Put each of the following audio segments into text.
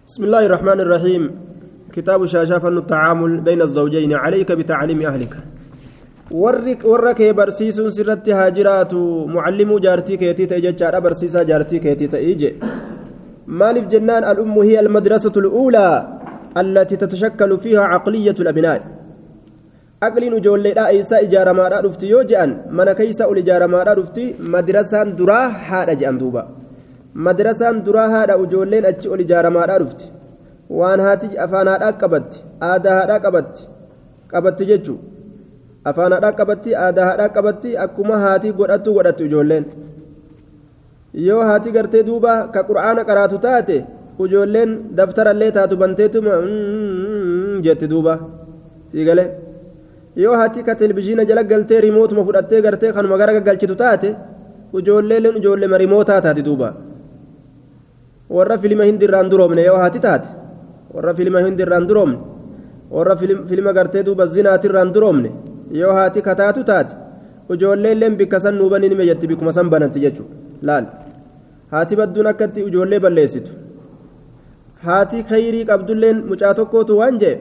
بسم الله الرحمن الرحيم كتاب شاشة فن التعامل بين الزوجين عليك بتعليم أهلك ورك برسيس سرت هاجرات معلم جارتي كيتي تججار برسيسا جارتي كيتي تيجي مالف جنان الأم هي المدرسة الأولى التي تتشكل فيها عقلية الأبناء أقل نجول لا إيسا إجارة ما رأفتي يوجئا من كيسا الإجارة ما رأفتي مدرسة دراه هذا جأن دوبا مدرسة دراه هذا أجولين أتشئ الإجارة ما رأفتي waan haati afaan haadhaa qabatti aadaa haadhaa qabatti jechuun afaan haadhaa qabatti aadaa haadhaa qabatti akkuma haati godhattu ijoolleen yoo haati gartee duuba ka qura'aana qaraatu taate ijoolleen daftarallee taatu banteetuma jetti duuba siigalee yoo haati ka televizhiina jala galtee rimootuma fudhattee gartee kanuma gara galchitu taate ijoolleen ijoollee rimootaa taati duuba warra filima hindirraan duroomne yoo haati taate. warra filima hindirraan duroomne warra filima gartee duuba zinaatirraan duroomne yoo haati kataatu taate ijoolleelleen bikka san nuubanii nime jetti bikkuma san bananti jechuudha laal haati badduun akkatti ijoollee balleessitu haati khayrii qabdulleen mucaa tokkootu waan jee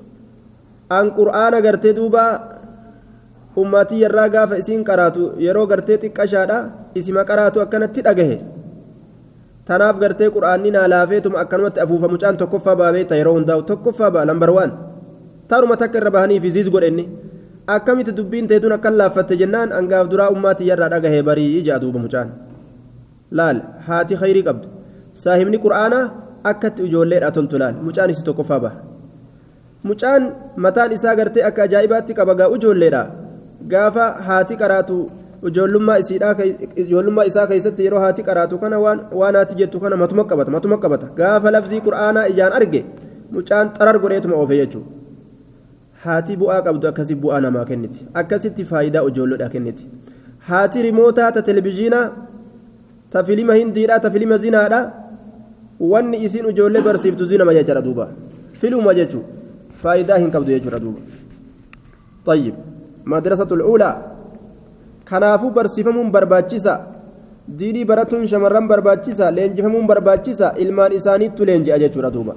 an qur'aana gartee duuba ummaatii yarraa gaafa isiin qaraatu yeroo gartee xiqqashaadha isima qaraatu akkanatti dhagahe. tanaaf gartee qura'aanni naa laafeetuma akkanumatti afuufa mucaan tokkoffaa baabeeta yeroo hundaa'u tokkoffaa baa lambar waan taaruma takka irra bahanii fi ziis godhenni akkamitti dubbiin teetuun akkan laaffatte jennaan angaaf duraa ummaatii yarraa dhagahee barii ijaa duuba mucaan laal haati khayrii qabdu saahibni qura'aanaa akkatti ijoolleedha toltu laal mucaan isi tokkoffaa baha mucaan mataan isaa gartee akka ajaa'ibaatti qaba gaa ijoolleedha gaafa haati qaraatu ijoollummaa isaa keessatti yeroo haati qaraatu kana waan haati jettu kana matuma qabata gaafa lafzii qura'aanaa ijaan arge mucaan xarar godheetuma oofe jechuudha haati bu'aa qabdu akkasii bu'aa namaa kenniti akkasitti faayidaa ijoolloodhaa kenniti haati rimootaa ta televizhiinaa ta filima hindiidhaa ta filima zinaadhaa wanni isiin ijoollee barsiiftu zinama jechuudha duuba filuma jechuudha faayidaa hin qabdu jechuudha duuba طيب مدرسة الأولى kanaafuu barsiifamuun barbaachisa diinii baratuun shamarran barbaachisa leenjifamuun barbaachisa ilmaan isaaniittu leenji'a jechuudha duuba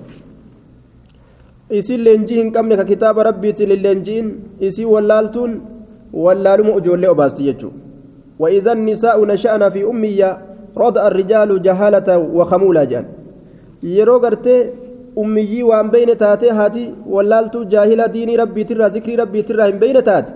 isin leenjii hin qabne ka kitaaba rabbiitiin leenji'in isii wallaaltuun wallaaluma ijoollee obaasti jechuudha وإذا النساء نشأن في أمية رضع الرجال جهالة وخمولة جان yeroo gartee ummiyii waan beeyne taate haati wallaaltuu jaahila diinii rabbiitirraa zikrii rabbiitirraa hin beeyne taate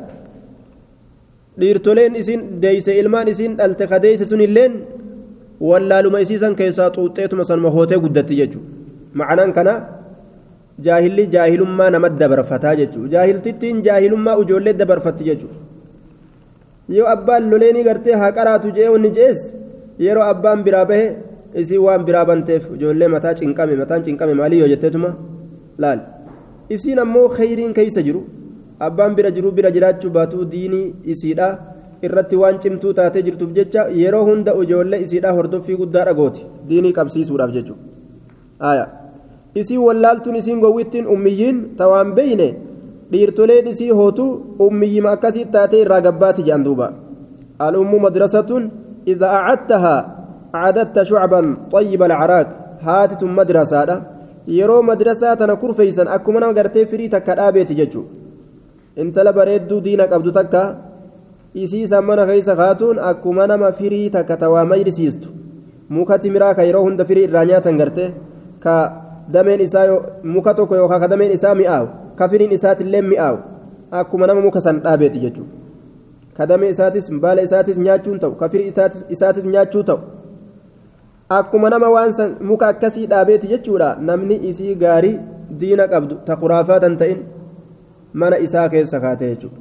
dhiirtoleen isin deeyse ilmaan isin dhalte kadeeyse sunilleen wallaaluma isiisan keessaa xuuxxeetuma sanuma hootee guddatti jechuudha ma'anaan kana jaahilli jaahilummaa nama dabarfataa jechuudha jaahiltittiin jaahilummaa ijoollee dabarfatti jechuudha yoo abbaan loleenii gartee haa qaraatu jee wanni jees yeroo abbaan biraa bahe isii waan biraa banteef ijoollee mataan cinqame maalii yoo jetteetuma laal isiin ammoo khayriin keeysa jiru abbaan bira jiru bira jiraachuu baatu diinii isiidha irratti waan cimtuu taatee jirtuuf jecha yeroo hunda ijoollee isiidha hordoffii guddaa dhagooti diinii qabsiisuudhaaf jechuudha isii wallaaltuun isiin gowwittiin ummiyyiin tawaan beeyne dhiirtoleen isii hootu ummiyyima akkasii taatee irraa gabbaati jedhan duuba al'ummu madrasatun idha acadtahaa acadatta shucban xayyiba alcaraaq haatitun madrasaadha yeroo madrasaa tana kurfeeysan akkuma nama gartee firii takka dhaabeeti jechuudha intala bareedduu diina qabdu takka isiisan mana keessa kaatuun akkuma nama firii takka tawaa mayrisiistu muka timiraa ka yeroo hunda firii irraa nyaatan garte ka dameen isaa muka tokko yookaan ka dameen isaa mi'aawu ka firiin isaatillee mi'aawu akkuma nama muka san dhaabeeti jechuudha ka damee isaatis baala isaatis nyaachuun ta'u ka firii isaatis nyaachuu ta'u akkuma nama waan san muka akkasii dhaabeeti jechuudha namni isii gaarii diina qabdu ta khuraafaatan ta'in mana isaa keessa kaatee jechuudha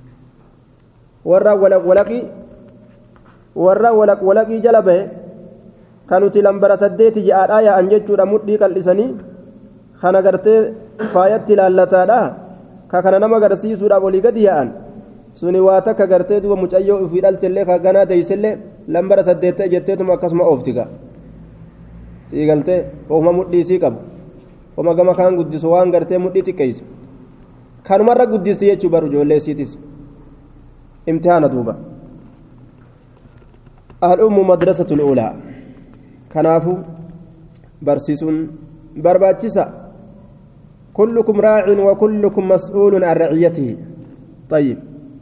warra walaqii jala bahe kan nuti lambara 8 ja'aadhaa yaa'an jechuudha mudhii qal'isanii kana gartee faayatti ilaallataadha ka kana nama agarsiisuudhaaf olii gadi yaa'an suni waa takka gartee duuba mucayyoo ofii dhaltellee ka ganaa deeysellee lambara 8 ta'e jetteetuma akkasuma ooftiga sii galtee ofuma mudhii sii qabu ofuma gama kaan guddisu waan gartee mudhii xiqqeessu kanumarra guddisti jechuu baru ijoollee isiitis imtihaana duuba al'ummu madrasatul ulaa kanaafu barsiisuun برباتشسا كلكم راع وكلكم مسؤول عن رعيته طيب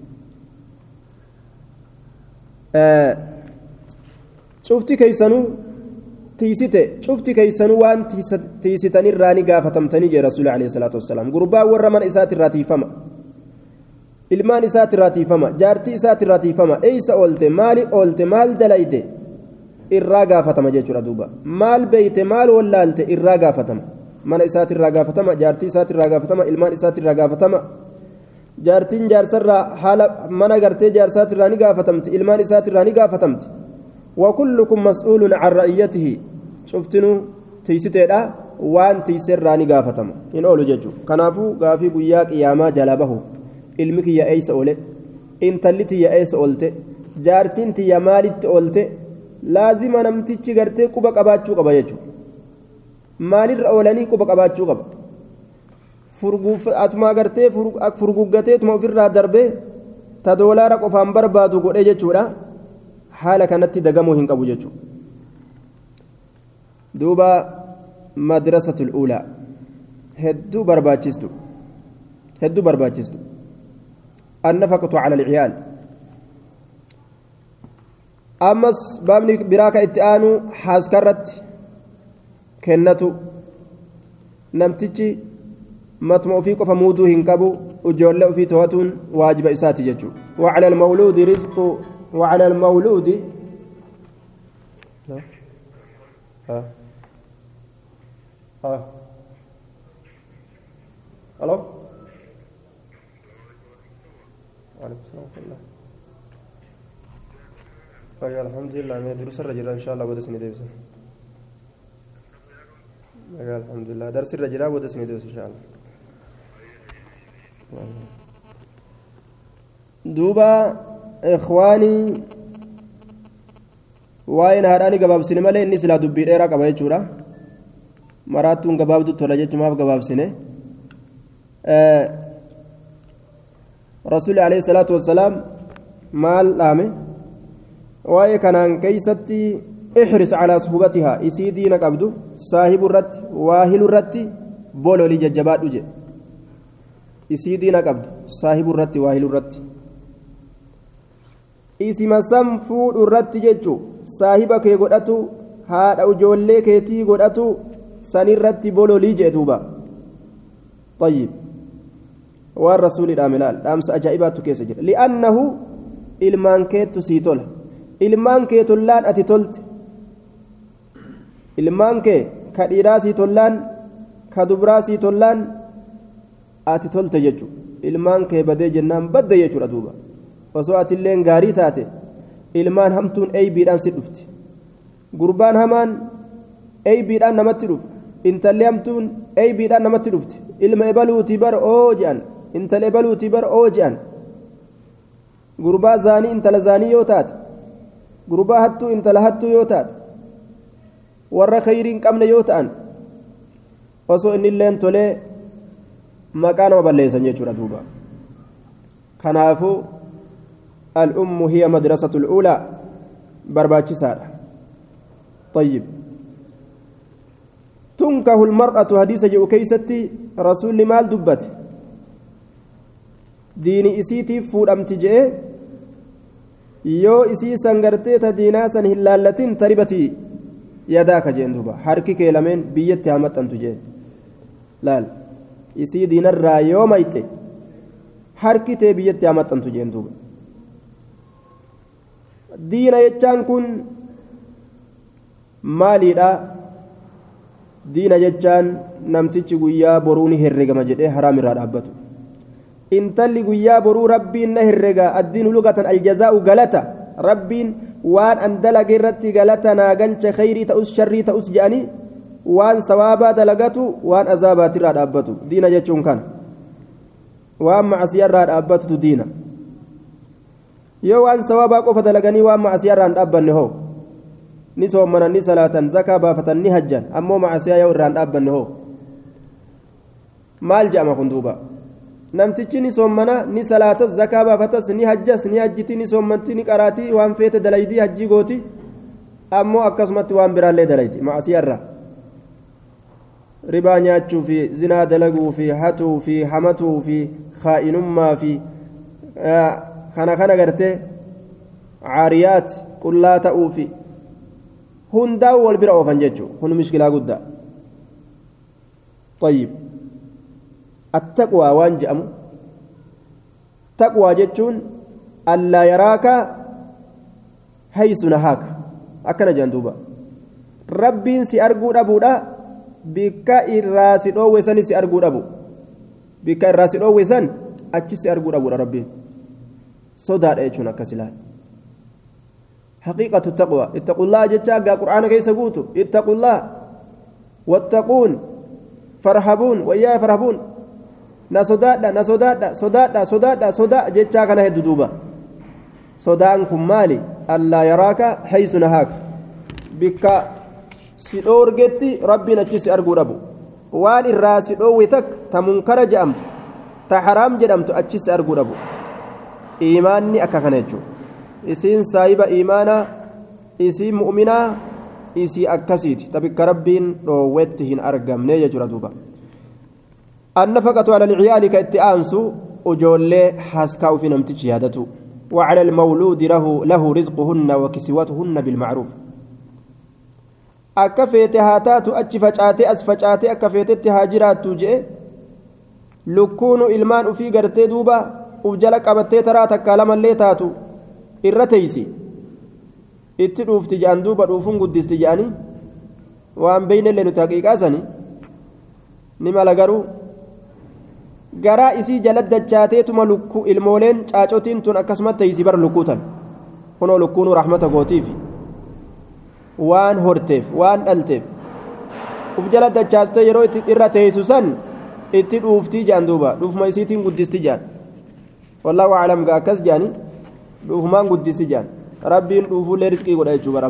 شفتي كيسانو تيسيتي شفتي كيسانو وان تيسيتني الراني قافتمتني جي رسول عليه الصلاة والسلام قربا ورمان إسات الراتي فما ilmaan isaati irraatiifama jaartii isaati irraatiifama eeysa oolte maali oolte maal dalayte irraa gaafatama jechuudha duuba maal beeyte maal wallaalte irraa gaafatama mana isaati irraa gaafatama jaartii isaati irraa gaafatama ilmaan isaati irraa gaafatama jaartiin jaarsarraa haala mana gartee jaarsaati irraa ni gaafatamti ilmaan isaati irraa ni gaafatamti wakullukum mas'uulun can ra'iyyatihi cuftinuu tiisiteedha waan tiiserraa ni gaafatama hin oolu jechuudha kanaafuu gaafii guyyaa qiyaamaa jala bahuuf ilmi kiyya eeysa oole intalli tiyya eeysa oolte jaartiin tiyya maalitti oolte laazima namtichi gartee quba qabaachuu qaba jechuudha maalirra oolanii quba qabaachuu qaba atumaa gartee furguggateetuma ofirraa darbee ta doolaara qofaan barbaadu godhee jechuudha haala kanatti dagamuu hin qabu jechuudha duuba madrasatul uulaa hedduu barbaachistu النفقة على العيال أمس بابني براكة اتآنو حاسكرت كنتو نمتجي مطمئ فيك فمودو هنكبو وجولة في تواتون واجب إساتي ججو وعلى المولود رزق وعلى المولود ألو وعليكم السلام ورحمة الله طيب الحمد لله ما دروس الرجل إن شاء الله ودسني ديوس الحمد لله درس الرجل ودسني ديوس إن شاء الله دوبا إخواني وين هراني قباب سينما لين نسلا دبير إيرا قباية جورا مراتون قباب دو تولا جيت ماف قباب سينه رسول عليه الصلاة والسلام مال لامه واي كان كيستي احرص على صحبتها اسيدين قبدو صاحب الرت واهل الرت بولو لي ججبات وجه اسيدين قبدو صاحب الرت واهل الرت اسم سنفود الرت ججو صاحبك يغدتو هذا وجولله كيتي غدتو سن الرت بولو لي جدوبا طيب والرسول الاملال امس اجائبات كيس جل لانه المان كيت سيتول المان كيتولان اتيتولت المان كي كديراسي تولان كدبراسي تولان اتيتولت ججو المان كي بده جنان بده يجو دوبا وسوات اللين غاري تاتي المان همتون اي بيدان سدفت غربان همان اي بيدان نمت دف انت ليمتون اي بيدان نمت دفت ilma ebaluuti bar oo je'an intala ebaluuti bar oo je'an gurbaa zaanii intala zaanii yoo taate gurbaa hattuu intala hattuu yoo taate warra khayriin qabne yoo ta'an osoo inni illeen tolee maqaa nama balleessan jechuudha duuba kanaafuu al-ummu hiya madrasatul uulaa barbaachisaadha طيب تنكه المرأة حديث جو كيستي رسول مال دبت ديني إسيتي فور أمتجئ يو إسي سنغرتي تدينا سن هلالتين تربتي يداك جين دوبا حركي كيلمين بيت تهمت أنتجئ لال إسي دين الرايو ميتي حركي تي بيت تهمت أنتجئ دوبا دين يجان كن مالي لا diina jechaan namtichi guyyaa boruu ni herregama jedhee haraam irraa dhaabbatu intalli guyyaa boruu rabbiin na herrega addiinu lugatan aljazaa'u galata rabbiin waan an dalage irratti galata naa galcha khayrii ta'us sharrii ta'us je'anii waan sawaabaa dalagatu waan azaabaatirraa dhaabbatu diina jechuun kana waan macasiyarraa dhaabbatutu diina yoo waan sawaabaa qofa dalaganii waan macasiyarraa hin dhaabbanne hoo ni soommanan ni salaatan zakaa baafatan ni hajjan ammoo macasiyaa yoo irraan dhaabbanne hoo maal je'ama kun duuba namtichi ni soommana ni salaatas zakaa baafatas ni hajjas ni hajjiti ni soommanti ni qaraatii waan feete dalaydii hajjii gooti ammoo akkasumatti waan biraallee dalaydi macasiyaa irraa ribaa nyaachuu fi zinaa dalaguu fi hatuu fi hamatuu fi khaa'inummaa fi kana gartee caariyaat qullaa ta'uu fi hundaa'u wal bira oofan jechuudha kun mishkilaa guddaa طيب التقوى وانجأم تقوى جتون ألا يراك حيث نهاك أكن جندوبا ربي سأرجو أبودا بك الراس أوسن سأرجو أبو بك الراس أوسن أتش سأرجو أبو ربي صدار إيشون كسلان حقيقة التقوى اتقوا الله جتا قرآن كيس قوتو اتقوا الله واتقون فرحبون ويا فرحبون صداء جتا كان هدودوبا صداءكم مالي ألا يراك حيث نهاك بك سيدورجتي ربي نجس أرجو ربو وان الراس دويتك تمنكر جأمت تحرام جدمت أجس أرجو ربو إيماني أكاكنجو إسين سايبة إيمانا إسين مؤمنا إسي أكسيت تبك ربين رويتهن أرقم نيجا جردوبا النفقة على العيال كاتئانسو أجولي حاسكاو في نمتج شهادته وعلى المولود له رزقهن وكسوتهن بالمعروف أكفيت هاتات أتشفجاتي أسفجاتي أكفيت التهاجرات توجئ لكون إلمان في قرتي دوبا وجلك أبتي ترى تكالما اللي تاتو irrateysi itti dhuufti jaan duuba dhuufuun guddisti jaanii waan beeynellee nuti haqiiqaasani ni mala garuu garaa isii jala dachaateetuma lukku ilmooleen caacotiin tun akkasumatti teeysi bara lukkuutan kunoo lukkuunuu rahmata gootiifi waan horteef waan dhalteef uf jala dachaastee yeroo itti irra teeysu san itti dhuuftii jaan duuba dhuufuma isiitiin guddisti jaan wallaahu aclam gaa akkas jaanii dhuufumaan guddisi jaan rabbiin dhuufuullee riskii godha jechuudha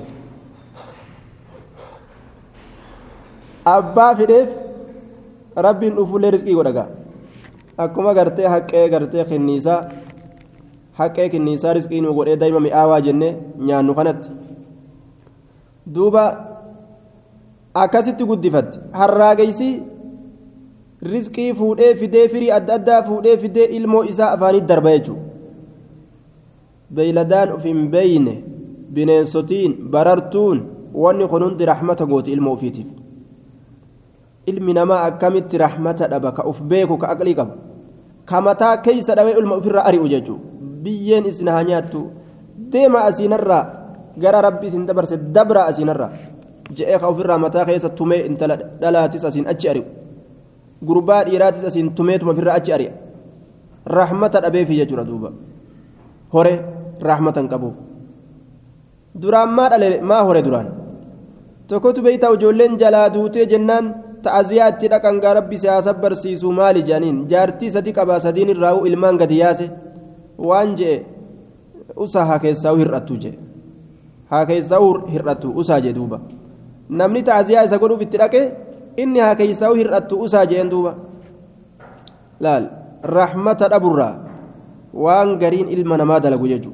abbaa fedheef rabbiin dhuufuullee riskii godha gaa akkuma gartee haqqee gartee kinniisaa riskii nu godhee daa'ima mi'aawaa jennee nyaannu kanatti duuba akkasitti guddifatte harraageysi riskii fuudhee fidee firii adda addaa fuudhee fidee ilmoo isaa afaanitti darba jechuudha beeyladaan uf hin beeyne bineensotiin barartuun wanni kun hundi rahmata gooti ilma ufiitiif ilmi namaa akkamitti rahmata dhaba ka uf beeku ka aqlii qabu ka mataa keeysa dhabee ilma ufirraa ari'u jechuu biyyeen isin haa nyaattu deema asiinarraa gara rabbi isin dabarse dabra asiinarraa je'ee ka ufirraa mataa keessa tumee intala dhalaatis asiin achi ari'u gurbaa dhiiraatis asiin tumeetuma ofirraa achi ari'a rahmata dhabeefi jechuudha duuba hore rahmatan qabu duraan maa dhale maa hore duraan tokkotu beeyta ijoolleen jalaa duutee jennaan ta'aziyaatti dhaqan gaa rabbi siyaasa barsiisuu maali jaaniin jaartii sadi qabaa sadiin irraa'u ilmaan gadi yaase waan je'e usaa haa keessaa hir'attu je'e haa keessaa hir'attu usaa jee duuba namni ta'aziyaa isa godhuuf itti dhaqe inni haa keessaa hir'attu usaa je'en duuba laal rahmata dhaburraa waan gariin ilma namaa dalagu jechuudha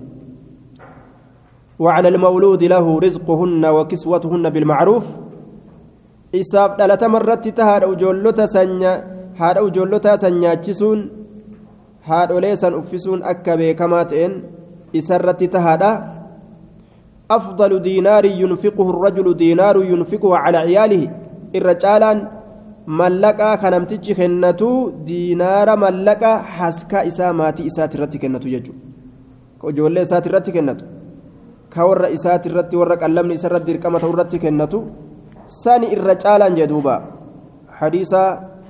وعلى المولود له رزقهن وكسوتهن بالمعروف إساف دلت مرت تهاد أجولتا سنياتشسون هاد وليسا أفسون أكبي كماتين إسرت تهادا أفضل دينار ينفقه الرجل دينار ينفقه على عياله الرجالا ملكا خنمتج خنتو دينار ملكا حسكا إساماتي إسات الرتي كنتو يجو كجولة إسات الرتي كنتو كورة إسات الرتي ورق اللمن إسات الرتي ركمة الرتي كنتو ساني الرجالا جدوبا حديثا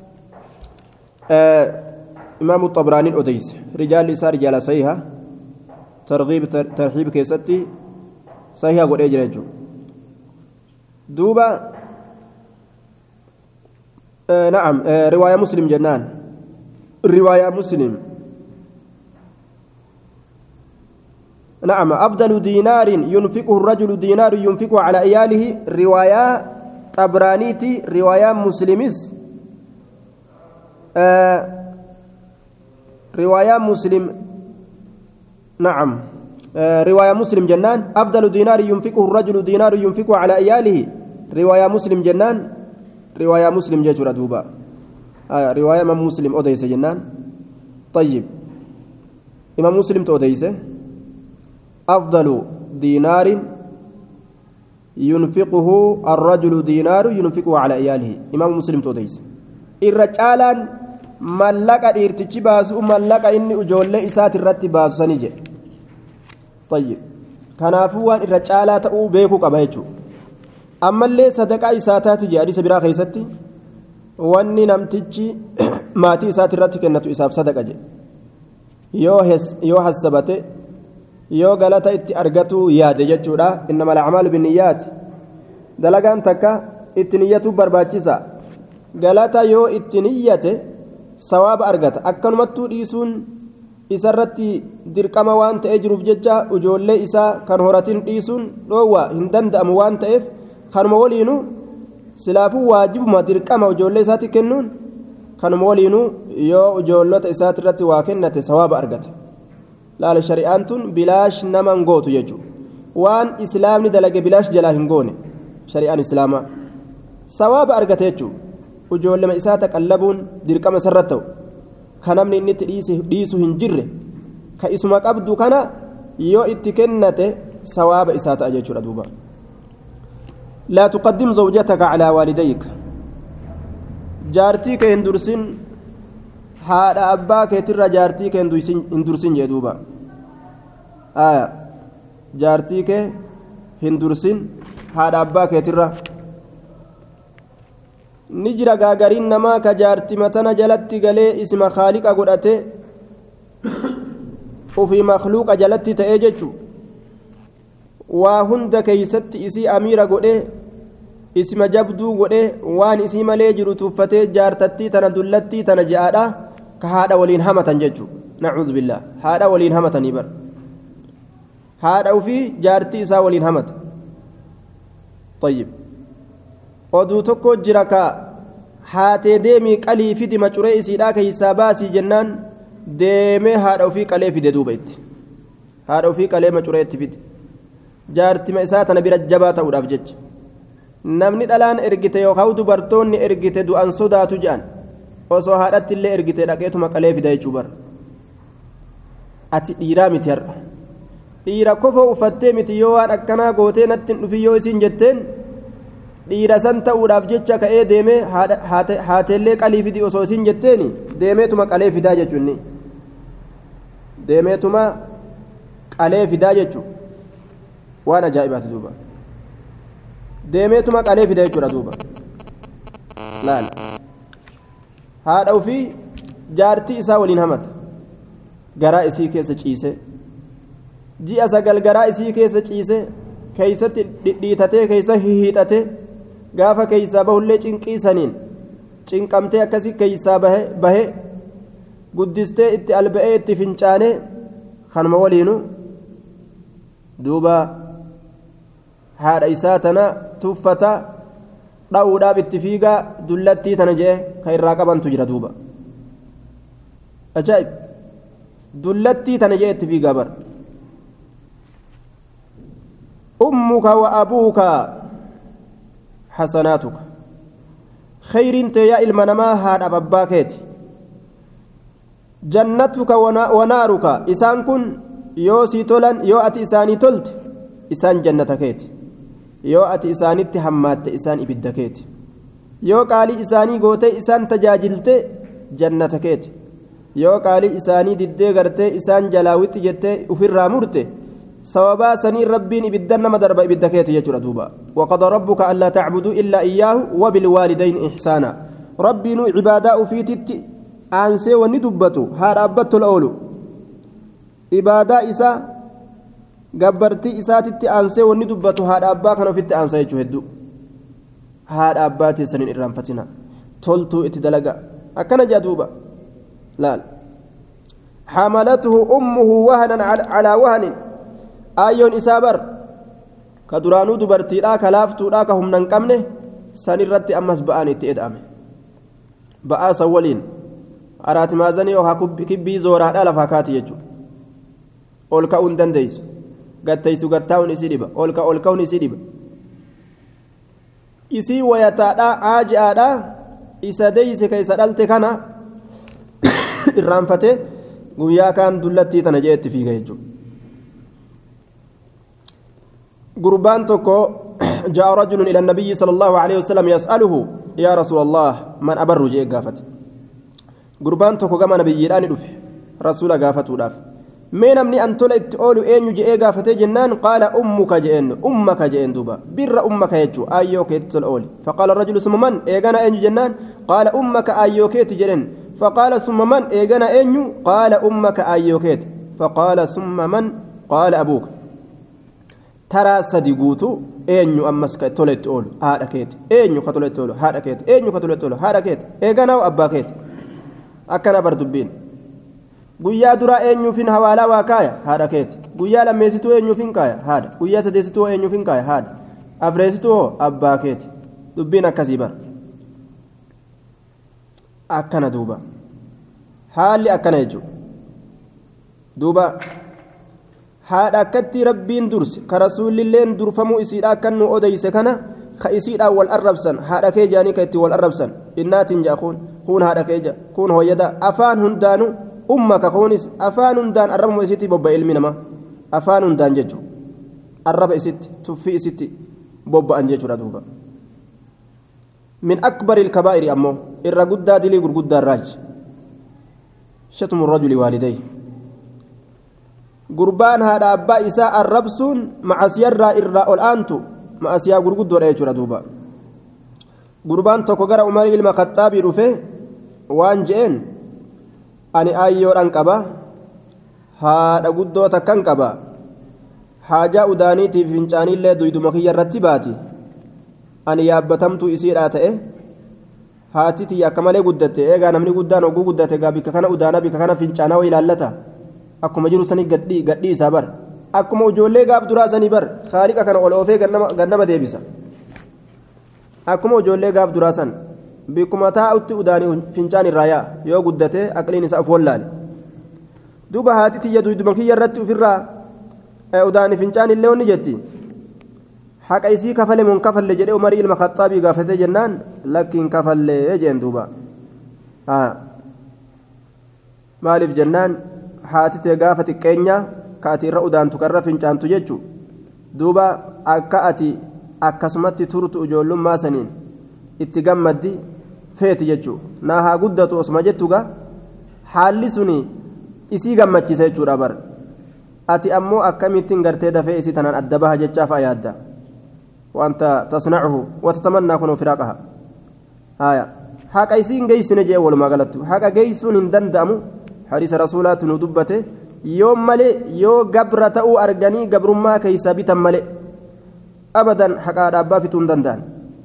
إمام الطبراني الأديس رجال إسار رجال صحيحة ترغيب ترحيب كيستي صحيحة قد أجرجو دوبا نعم رواية مسلم جنان رواية مسلم نعم أفضل دينار ينفقه الرجل دينار ينفقه على عياله رواية طبرانيتي رواية مسلمس رواية مسلم نعم رواية مسلم جنان أفضل دينار ينفقه الرجل دينار ينفقه على عياله رواية مسلم جنان رواية مسلم جيتورا دوبا رواية إمام مسلم أوديس جنان طيب إمام مسلم توديس أفضل دينار ينفقه الرجل دينار ينفقه على عياله إمام مسلم توديس الرجالان ملقا إرتجي باسو ملقا إني أجولي إسات الرتي باسو سنجي طيب kanaafuu waan irra caalaa ta'uu beekuu qaba jechuudha ammallee sadaqaa isaataati jedhanii sabiraa keessatti wanni namtichi maatii isaati irratti kennatu isaaf sadaqa jedhe yoo hassabate yoo galata itti argatu yaade jechuudha innamal a'maalu binniyyaati dalagaan takka itti niyyatu barbaachisa galata yoo itti niyyate sawaaba argata akkanumattuu dhiisuun isarratti dirqama waan ta'ee jiruuf jecha ijoollee isaa kan horatin dhiisuun dhoowwa hin danda'amu waan ta'eef kanuma waliinu silaafuu waajibuma dirqama ijoollee isaatti kennuun kanuma waliinu yoo ijoollota isaatti irratti waa kennate sawaaba argata laala shari'aan tun bilaash naman gootu jechuudha waan islaamni dalage bilaash jalaa hin goone shari'aan islaamaa sawaaba argata jechuudha ijoollema isaa taqallabuun dirqama isarratti ta'u kanamni inni itti dhiisu hin jirre ka isuma qabdu kana yoo itti kennate sawaaba isaa ta'a jechuudha duuba laa tuqaddim zawjataka calaa waalidayka jaartii kee hin dursin haadha abbaa keetirra jaartii kee hin dursin jee duuba jaartii kee hin dursin haadha abbaa keetirra ni jira gaagariin namaa ka jaartii matana jalatti galee isma khaaliqa godhate ofii makhluuqa jalatti ta'ee jechu waa hunda keeysatti isii amiira godhee isma jabduu godhee waan isii malee jiru tuffatee jaartattii tana dullattii tana je'aadha ka haadha waliin hamatan jechu nacuudhu billah haadha waliin hamatanii bar haadha ofii jaartii isaa waliin hamata طيب oduu tokko jira ka haatee deemii qalii fidi macuree isiidhaa keeysaa baasii jennaan deemee haadha ofii qalee fide duuba itti haadha ofii qalee macuree itti fide jaartima isaa tana bira jabaa ta'uudhaaf jecha namni dhalaan ergite yookaan dubartoonni ergite du'an sodaatu jedhan osoo haadhatti illee ergite dhaqeetuma qalee fida jechuu bara ati dhiiraa miti har'a dhiira kofoo uffattee miti yoo waan akkanaa gootee natti hin dhufi yoo isiin jetteen dhiira san ta'uudhaaf jecha ka'ee deemee haateellee qalii fidi osoo isiin jetteeni deemeetuma qalee fidaa jechuun deemeetuma qalee fidaa jechuun waan ajaa'ibaati duuba deemeetuma qalee fida jechuudha duuba laal haadha ofii jaartii isaa waliin hamata garaa isii keessa ciise ji'a sagal garaa isii keessa ciise keeysatti dhidhiitatee keeysa hihiixate gaafa keeysaa bahullee cinqii saniin cinqamtee akkasii keeysaa bahe guddistee itti alba'ee itti fincaanee kanuma waliinu duuba haadha isaa tana tuffata dha'uudhaaf itti fiigaa dullattii tana je'e ka irraa qabantu jira duuba ajaa'ib dullattii tana je'e itti fiigaa bar أمك وأبوك حسناتك خير يا المنما هذا بباكيت جنتك ونارك إسان كن يو سيتولن يو أتي إساني تلت إسان جنتكيت يو أتي إساني تهمات إسان إبدكيت يو قالي إساني قوتي إسان تجاجلت جنتكيت يو قالي إساني ددي غرتي إسان جلاوت جتي أفر رامورتي سوابا سني ربين إبدان مدرب إبدكيت يجرى دوبا وقضى ربك ألا تعبدوا إلا إياه وبالوالدين إحسانا ربي نو عباداء في تت أنسي وندبتو هار أبت الأولو عباداء إسا قبرتي إسا تت أنسي وندبتو هار أبا كانوا في التأنسي يجهدو هار أباتي سنين إرام فتنا تولتو اتدلقا أكنا جادوبا لا حملته أمه وهنا على وهن ayyoon isaa bar ka duraanuu dubartiidhaa ka laaftuudhaa ka humna hin qabne san irratti ammas ba'aan itti eda'ame ba'aa san waliin araati maazanii yookaan kibbii zooraadhaa lafaa kaati jechuudha ol ka'uu hin dandeessu gatteessu gattaa'uun isii dhiba ol ka'uun isii dhiba isii wayataadha aaji'aadha isa deeyse keessa dhalte kana irraanfate guyyaa kaan dullattii tana jeetti fiiga jechuudha gurbaan tokko جاء رجل إلى النبي صلى الله عليه وسلم يسأله يا رسول الله من أبر جاء قافت قربان تكو كما نبي جيران دفع رسول قافت وداف من أمني أن تلت أولو أين جاء قافت جنان قال أمك جئن دوبا بر أمك يجو أيوك الأولي فقال الرجل ثم من إيغانا أين جنان قال أمك أيوك تجرن فقال ثم من إيغانا أين قال أمك أيوك فقال ثم من قال أبوك ترى صديقوتو eenyu ammas ka toletti oolu haadha keeti eenyu ka toletti oolu haadha keeti eenyu ka toletti oolu haadha keeti eeganaaw abbaa keeti akkana bar dubbiin guyyaa duraa eenyuufin hawaalaa waa kaaya haadha keeti guyyaa lammeessituu eenyuufin kaaya haadha guyyaa sadeessituu eenyuufin kaaya haadha afreessituu hoo abbaa keeti dubbiin akkasii bar akkana duuba haalli akkana jechuudha duuba haadha akkatti rabbiin durse ka rasuulilleen durfamuu isiidha akkan nu odeyse kana ka isiidhaan wal arrabsan haadha kee jaanii ka itti wal arrabsan innaatiin jaa kun haadha kee ja kun hooyyada afaan hundaanu ummaka kunis afaan hundaan arrabuma isitti bobba ilmi namaa afaan hundaan jechu arraba isitti tuffii isitti bobba'an jechuudha duuba min akbari ilkabaa'iri ammoo irra guddaa dilii gurguddaa irraaj shatmu rajuli waalidayhi gurbaan haadha abbaa isaa arrabsuun macasiyarraa irraa ol aantu macasiyaa gurguddoodha jechuudha duuba gurbaan tokko gara umarii ilma khaxaabii dhufe waan je'een ani aayyoodhaan qaba haadha guddoo takkan qaba haajaa udaaniitiif fincaaniillee duyduma kiyya irratti baati ani yaabbatamtuu isiidhaa ta'e haati tiyya akka malee guddatte eegaa namni guddaan oguu guddate gaa bikka kana udaana bikka kana fincaanaa way ilaallata akkuma jiru sanii gadhii isaa bar akkuma ijoollee gaaf duraa sanii bar haaliqa kana ol oofee gannama deebisa akkuma ijoollee gaaf duraa san bikkuma taa'utti udaanii fincaan irraa yaa yoo guddate aqliin isaa of wallaale duuba haati tiyya duyduma kiyya irratti ofirraa udaanii fincaan illee onni jetti haqa isii kafale mun kafalle jedhee umarii ilma khaxaabii gaafatee jennaan lakkiin kafallee jeen duuba maaliif jennaan haati tee gaafa xiqqeenya ka ati irra udaantu karra fincaantu jechu duuba akka ati akkasumatti turtu ijoollummaa saniin itti gammaddi feeti jechu naa haa guddatu osuma jettuga haalli suni isii gammachiisa jechuudha bar ati ammoo akkamittiin gartee dafee isii tanaan adda baha jechaaf ayaadda wanta tasnacuhu watatamannaa kunuu firaaqaha haya haqa isiin geeysine jee walumaa galattu haqa geeysuun hin danda'amu حديث رسولات ندبته يوم ملئ يو قبر تأو أرجاني قبر ما كيسا بيتا ملئ أبدا حقا أبا في تندندان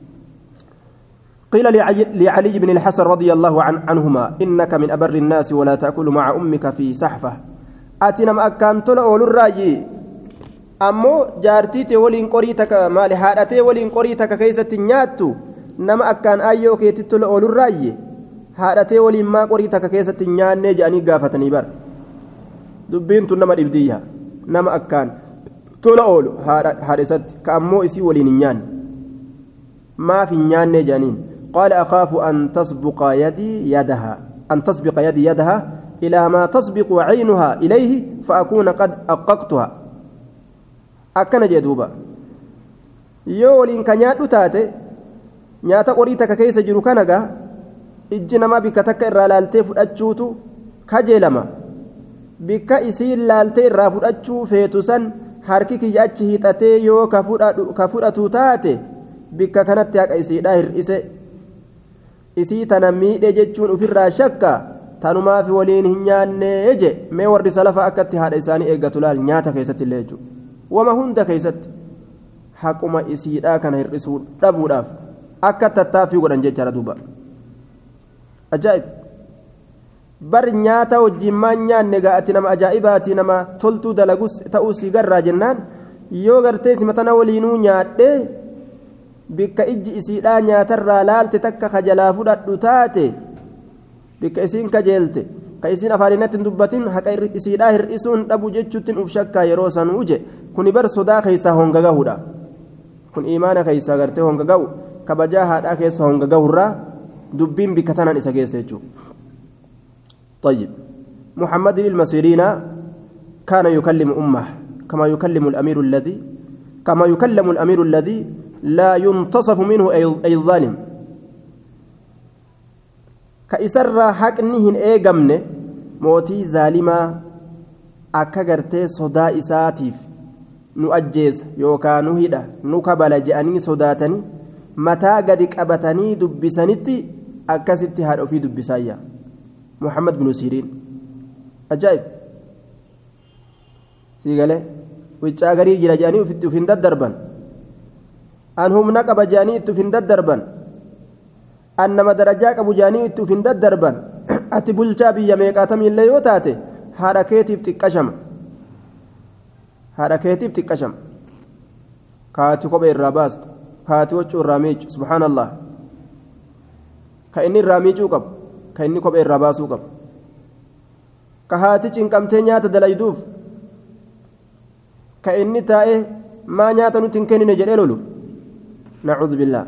قيل لعلي بن الحسن رضي الله عنهما إنك من أبر الناس ولا تأكل مع أمك في سحفة أتنا ما أكان تلأول الراجي أمو جارتي ولين قريتك مال حالتي ولين قريتك كيسة نياتو نما أكان أيو كي تلأول الراجي haadhatee waliin maa qorii takka keessatti nyaannee jedhanii gaafatanii bar dubbiin tun nama dhibdiyya nama akkaan tola oolu haadha isatti ka ammoo isii waliin hin nyaanne maaf hin nyaannee jedhaniin qaala akhaafu an tasbiqa yadii yadaha ilaa maa tasbiqu caynuhaa ilayhi fa akuuna qad aqqaqtuha akkana jee duuba yoo waliin ka nyaadhu taate nyaata qorii takka keessa jiru kanagaa ijji namaa bikka takka irraa laaltee fudhachuutu kajeelama bikka isiin laaltee irraa fudhachuu feetu san harki kiyya achi hiixatee yoo ka fudhatu taate bikka kanatti haqa isiidhaa hir'ise isii tana miidhe jechuun ofirraa shakka tanumaaf waliin hin nyaannee je mee warri salafa akkatti haadha isaanii eeggatu laal nyaata keessatti illee jechuudha wama hunda keessatti haquma isiidhaa kana hir'isuu dhabuudhaaf akka tattaaffii godhan jechaadha duuba. ajaa'ib bar nyaata wajjin maan nyaanne ga'ati nama ajaa'ibaati nama toltuu dalagus ta'uu si garraa jennaan yoo gartee simatana waliinuu nyaadhee bikka ijji isiidhaa nyaatarraa laalte takka kajalaa fudhadhu taate bikka isiin kajeelte ka isiin afaaninatti hin dubbatin haqa isiidhaa hir'isuun dhabu jechuuttiin uf shakkaa yeroo sanuu je kuni bar sodaa keessaa honga gahuudha kun imaana keessaa gartee honga gahu kabajaa haadhaa keessa honga gahurraa dubbiin bikka tanaan isa geessa jechuudha. طيب محمد المسيرين كان يكلم أمه كما يكلم الأمير الذي لا ينتصف منه أي الظالم كإسر حقنهن إيقمن موتي ظالما أكغرتي صدا إساتيف نؤجيز يوكا نهيدا نكبل جأني صداتني متى قدك أبتني دبسانتي أكستي هاد في دبسايا محمد بن سيرين أجايب سيقاله ويتشاقري جرى جاني وفين دربان أنهم نقب جاني وفين دربان أنما درجاك أبو جاني وفين دربان أتبول شابي يميقاتم اللي يوتاتي حركاتي بتكشم كاتي قبع الراباس كاتي وجه الراميج سبحان الله كأني الراميج وقب كأني قبع الراباس وقب كهاتي چنقمتي نياتا دلايدوف كأني تائه ما نياتا نتنكني نجللولو نعوذ بالله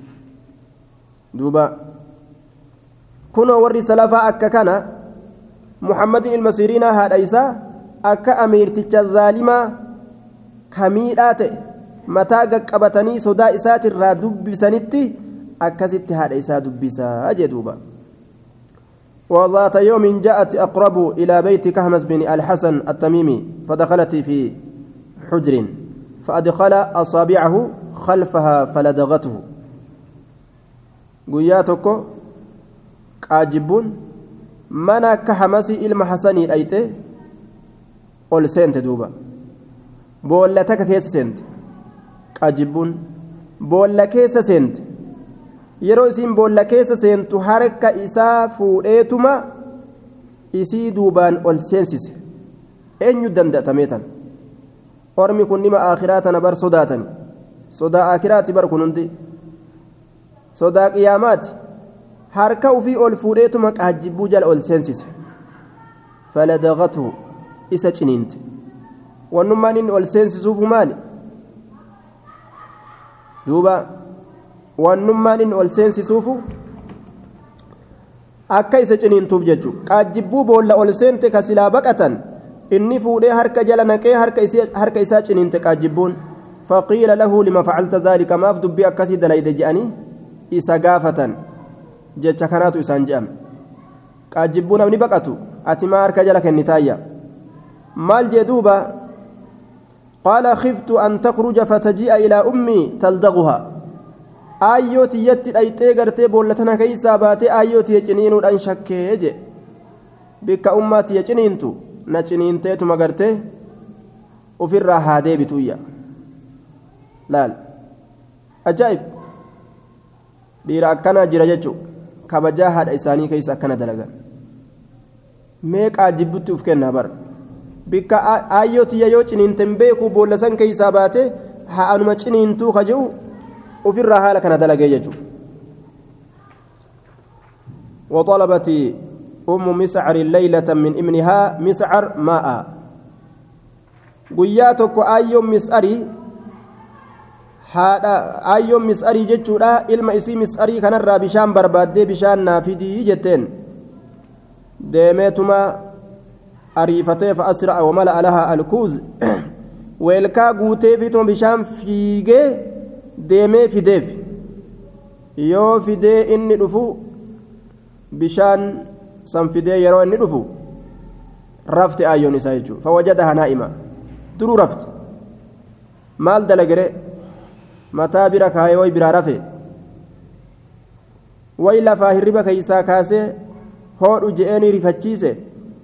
دوبا كنو وري سلافا أكا كان محمد المسيرين هذا إيسا أكا أمير تجا الظالمة كميرات متى قبتني صدا إسات الرادب بسنتي أكا ست هذا إيسا دبسا أجدوبا وذات يوم جاءت أقرب إلى بيت كهمس بن الحسن التميمي فدخلت في حجر فأدخل أصابعه خلفها فلدغته قياتك قاجبون mana kahamasi ilma hasanii dhayte ol seente duuba boolla takka keessa seente qaajibbuun boolla keessa seente yeroo isiin boolla keessa seentu harka isaa fuudheetuma isii duubaan ol seensise eenyu danda'atameetan ormi kun nima aakhiraa tana bar sodaatani sodaa aakhiraati bar kun hundi sodaa qiyaamaati harka ufii ol fuudheetuma qaajibbuu jala ol seensise faladagatu isa ciniinte wannummaan inni ol seensisuufu maali duuba wannummaan inni ol seensisuufu akka isa ciniintuuf jechu qaajibbuu boolla ol seente ka silaa baqatan inni fuudhee harka jala naqee harka isaa ciniinte qaajibbuun faqiila lahu lima facalta dhaalika maaf dubbii akkasii dalayde je'anii isa gaafatan jecha kanaatu isaan je'ame qaajibbuu namni baqatu ati maa harka jala kennitaayya maal jee duuba qaala khiftu an takhruja fataji'a ilaa ummii taldaghuha aayyoo tiyyatti dhayxee gartee boolla tana keeysaa baatee aayyoo tiyya ciniinuudhaan shakkee je bikka ummaa tiyya ciniintu na ciniinteetuma gartee ufirraa haa deebituyya laal ajaa'ib dhiira akkanaa jira jechuu kabajaa haadha isaanii keessa akkana dalagan mee qaajibbutti uf kennaa bar bikka aayyoo tiyya yoo ciniinten beekuu boolla san keeysaa baate haa anuma ciniintuu ka je'u ufirraa haala kana dalagee jechuu وطلبت أم مسعر ليلة من ابنها مسعر ماء قياتك أيوم مسعري هذا أيوم مسعري جتشورا إلما إسي مسعري كان الرابشان برباد بشان نافدي جتين ديمتما أريفتي فأسرع وملأ لها الكوز ويلكا قوتي فيتم بشان فيجي ديمي فيديف يو فيدي إني دفو بشان sanfidee yeroo inni dhufu rafte ayyoon isaa jechuudha fawwajadaha naa'ima duruu rafte maal dalagere mataa bira kaayee way biraa rafe way lafaa hirriba keeysaa kaasee hoodhu je'eenii rifachiise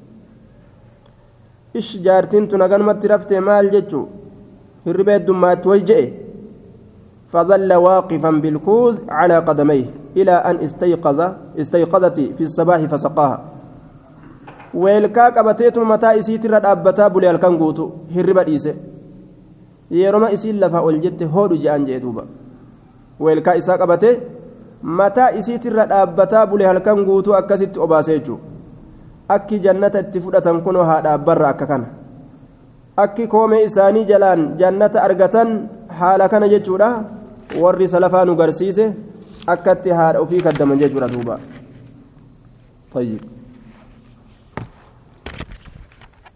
ish jaartiin tun haganumatti rafte maal jechuu hirriba heddummaatti way je'e فظل واقفا بالكوز على قدميه إلى أن استيقظت في الصباح فسقاها ويلكا قبتيت متى إسيت رد أبتا بولي الكنغوتو هرب إيسه يرمى إسيل لفا والجت هود جان جيدوبا ويلكا إسا قبتي متى إسيت رد أبتا بولي الكنغوتو أكست أباسيجو أكي جنة اتفودة كنو هذا برا أككان أكي كومي إساني جلان جنة أرغتان حالا كان جيجودا warri salafaa nu garsiise akkatti haadha ofii kaddaman jechuudha duuba. طيب